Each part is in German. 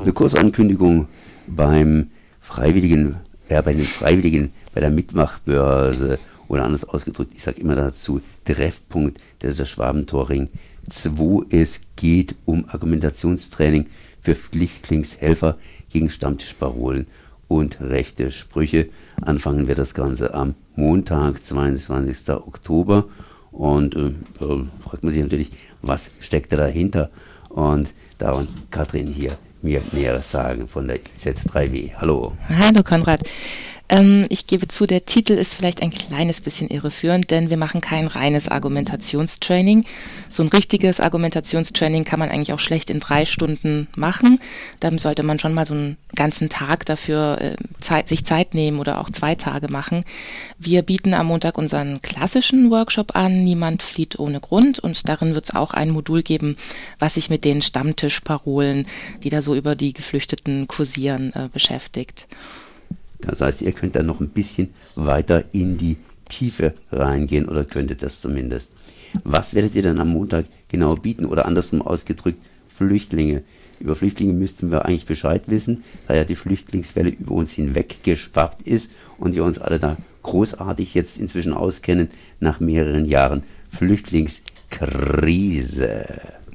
Eine Kursankündigung bei den Freiwilligen, bei der Mitmachbörse oder anders ausgedrückt, ich sage immer dazu, Treffpunkt, das ist der Schwabentorring 2. Es geht um Argumentationstraining für Flüchtlingshelfer gegen Stammtischparolen und rechte Sprüche. Anfangen wir das Ganze am Montag, 22. Oktober. Und fragt man sich natürlich, was steckt da dahinter? Und da wird Katrin hier mir Näheres sagen von der IZ3W. Hallo. Hallo Konrad. Ich gebe zu, der Titel ist vielleicht ein kleines bisschen irreführend, denn wir machen kein reines Argumentationstraining. So ein richtiges Argumentationstraining kann man eigentlich auch schlecht in 3 Stunden machen. Dann sollte man schon mal so einen ganzen Tag dafür sich Zeit nehmen oder auch 2 Tage machen. Wir bieten am Montag unseren klassischen Workshop an, Niemand flieht ohne Grund, und darin wird es auch ein Modul geben, was sich mit den Stammtischparolen, die da so über die Geflüchteten kursieren, beschäftigt. Das heißt, ihr könnt da noch ein bisschen weiter in die Tiefe reingehen oder könntet das zumindest. Was werdet ihr dann am Montag genau bieten oder andersrum ausgedrückt, Flüchtlinge? Über Flüchtlinge müssten wir eigentlich Bescheid wissen, da ja die Flüchtlingswelle über uns hinweg geschwappt ist und wir uns alle da großartig jetzt inzwischen auskennen nach mehreren Jahren Flüchtlingskrise.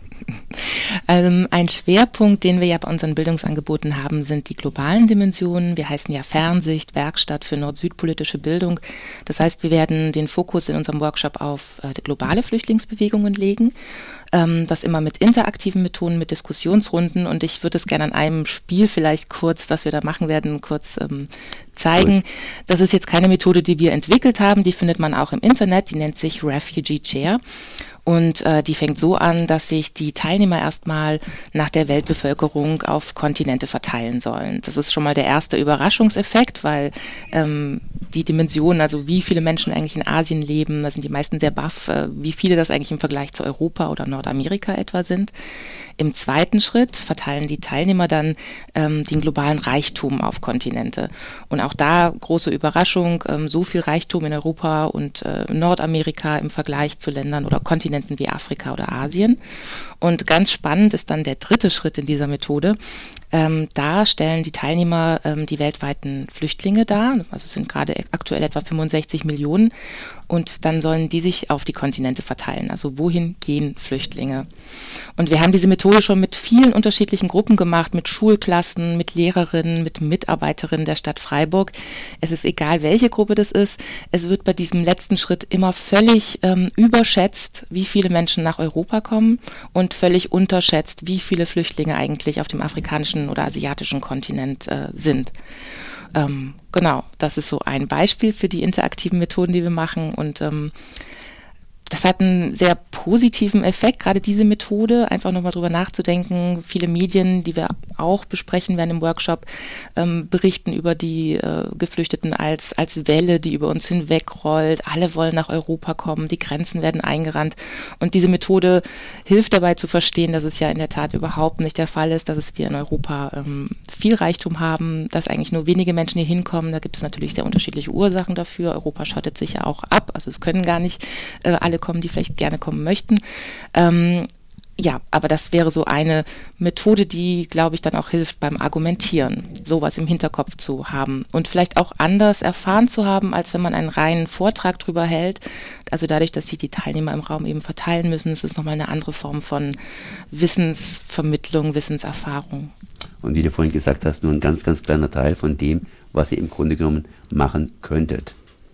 Ein Schwerpunkt, den wir ja bei unseren Bildungsangeboten haben, sind die globalen Dimensionen. Wir heißen ja Fernsicht, Werkstatt für nord-süd-politische Bildung. Das heißt, wir werden den Fokus in unserem Workshop auf globale Flüchtlingsbewegungen legen. Das immer mit interaktiven Methoden, mit Diskussionsrunden, und ich würde es gerne an einem Spiel vielleicht kurz, das wir da machen werden, kurz zeigen. Cool. Das ist jetzt keine Methode, die wir entwickelt haben, die findet man auch im Internet, die nennt sich Refugee Chair. Und die fängt so an, dass sich die Teilnehmer erstmal nach der Weltbevölkerung auf Kontinente verteilen sollen. Das ist schon mal der erste Überraschungseffekt, weil die Dimensionen, also wie viele Menschen eigentlich in Asien leben, da sind die meisten sehr baff, wie viele das eigentlich im Vergleich zu Europa oder Nordamerika etwa sind. Im zweiten Schritt verteilen die Teilnehmer dann den globalen Reichtum auf Kontinente. Und auch da große Überraschung, so viel Reichtum in Europa und Nordamerika im Vergleich zu Ländern oder Kontinenten wie Afrika oder Asien. Und ganz spannend ist dann der dritte Schritt in dieser Methode. Da stellen die Teilnehmer die weltweiten Flüchtlinge dar, also es sind gerade aktuell etwa 65 Millionen, und dann sollen die sich auf die Kontinente verteilen. Also wohin gehen Flüchtlinge? Und wir haben diese Methode schon mit vielen unterschiedlichen Gruppen gemacht, mit Schulklassen, mit Lehrerinnen, mit Mitarbeiterinnen der Stadt Freiburg. Es ist egal, welche Gruppe das ist. Es wird bei diesem letzten Schritt immer völlig überschätzt, wie viele Menschen nach Europa kommen, und völlig unterschätzt, wie viele Flüchtlinge eigentlich auf dem afrikanischen oder asiatischen Kontinent sind. Genau, das ist so ein Beispiel für die interaktiven Methoden, die wir machen, und das hat einen sehr positiven Effekt, gerade diese Methode, einfach nochmal drüber nachzudenken. Viele Medien, die wir auch besprechen werden im Workshop, berichten über die Geflüchteten als Welle, die über uns hinwegrollt. Alle wollen nach Europa kommen, die Grenzen werden eingerannt. Und diese Methode hilft dabei zu verstehen, dass es ja in der Tat überhaupt nicht der Fall ist, dass wir in Europa viel Reichtum haben, dass eigentlich nur wenige Menschen hier hinkommen. Da gibt es natürlich sehr unterschiedliche Ursachen dafür. Europa schottet sich ja auch ab, also es können gar nicht alle kommen, die vielleicht gerne kommen möchten. Ja, aber das wäre so eine Methode, die, glaube ich, dann auch hilft beim Argumentieren, sowas im Hinterkopf zu haben und vielleicht auch anders erfahren zu haben, als wenn man einen reinen Vortrag drüber hält. Also dadurch, dass sich die Teilnehmer im Raum eben verteilen müssen, ist es nochmal eine andere Form von Wissensvermittlung, Wissenserfahrung. Und wie du vorhin gesagt hast, nur ein ganz, ganz kleiner Teil von dem, was ihr im Grunde genommen machen könntet.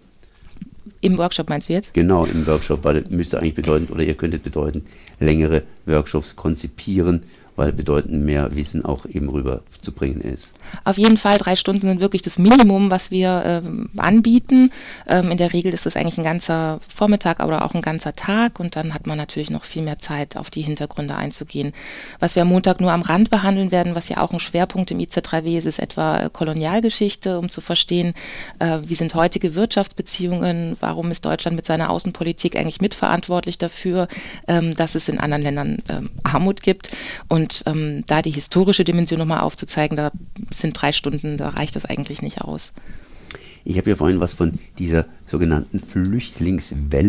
Im Workshop meinst du jetzt? Genau, im Workshop, weil das müsste eigentlich bedeuten, oder ihr könntet bedeuten, längere Workshops konzipieren, weil bedeutend mehr Wissen auch eben rüberzubringen ist. Auf jeden Fall, 3 Stunden sind wirklich das Minimum, was wir anbieten. In der Regel ist es eigentlich ein ganzer Vormittag oder auch ein ganzer Tag, und dann hat man natürlich noch viel mehr Zeit, auf die Hintergründe einzugehen. Was wir am Montag nur am Rand behandeln werden, was ja auch ein Schwerpunkt im IZ3W ist, ist etwa Kolonialgeschichte, um zu verstehen, wie sind heutige Wirtschaftsbeziehungen, warum ist Deutschland mit seiner Außenpolitik eigentlich mitverantwortlich dafür, dass es in anderen Ländern Armut gibt. Und da die historische Dimension nochmal aufzuzeigen, da sind 3 Stunden, da reicht das eigentlich nicht aus. Ich habe ja vorhin was von dieser sogenannten Flüchtlingswelle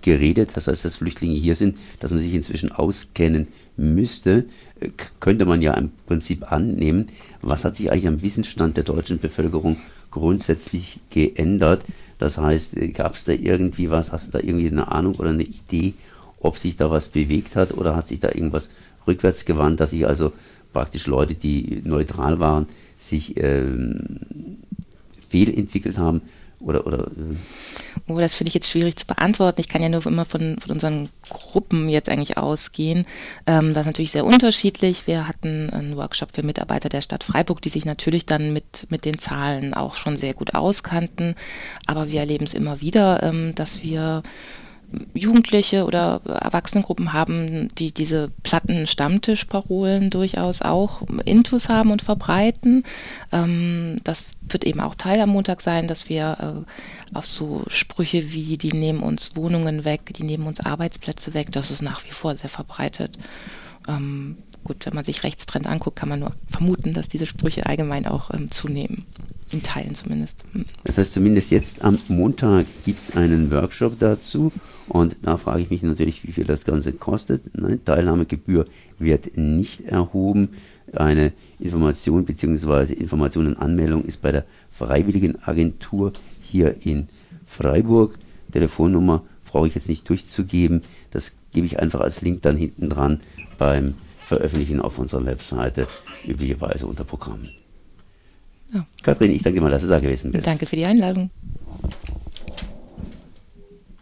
geredet, das heißt, dass Flüchtlinge hier sind, dass man sich inzwischen auskennen müsste, könnte man ja im Prinzip annehmen. Was hat sich eigentlich am Wissensstand der deutschen Bevölkerung grundsätzlich geändert? Das heißt, gab es da irgendwie was, hast du da irgendwie eine Ahnung oder eine Idee, ob sich da was bewegt hat oder hat sich da irgendwas rückwärts gewandt, dass sich also praktisch Leute, die neutral waren, sich fehlentwickelt haben oder Oh, das finde ich jetzt schwierig zu beantworten. Ich kann ja nur immer von unseren Gruppen jetzt eigentlich ausgehen. Das ist natürlich sehr unterschiedlich. Wir hatten einen Workshop für Mitarbeiter der Stadt Freiburg, die sich natürlich dann mit den Zahlen auch schon sehr gut auskannten. Aber wir erleben es immer wieder, dass wir Jugendliche oder Erwachsenengruppen haben, die diese platten Stammtischparolen durchaus auch intus haben und verbreiten. Das wird eben auch Teil am Montag sein, dass wir auf so Sprüche wie, die nehmen uns Wohnungen weg, die nehmen uns Arbeitsplätze weg, das ist nach wie vor sehr verbreitet. Gut, wenn man sich Rechtstrend anguckt, kann man nur vermuten, dass diese Sprüche allgemein auch zunehmen. In Teilen zumindest. Das heißt, zumindest jetzt am Montag gibt es einen Workshop dazu und da frage ich mich natürlich, wie viel das Ganze kostet. Nein, Teilnahmegebühr wird nicht erhoben. Eine Information bzw. Informationenanmeldung ist bei der Freiwilligenagentur hier in Freiburg. Telefonnummer brauche ich jetzt nicht durchzugeben. Das gebe ich einfach als Link dann hinten dran beim Veröffentlichen auf unserer Webseite, üblicherweise unter Programmen. Ja. Kathrin, ich danke dir mal, dass du da gewesen bist. Danke für die Einladung.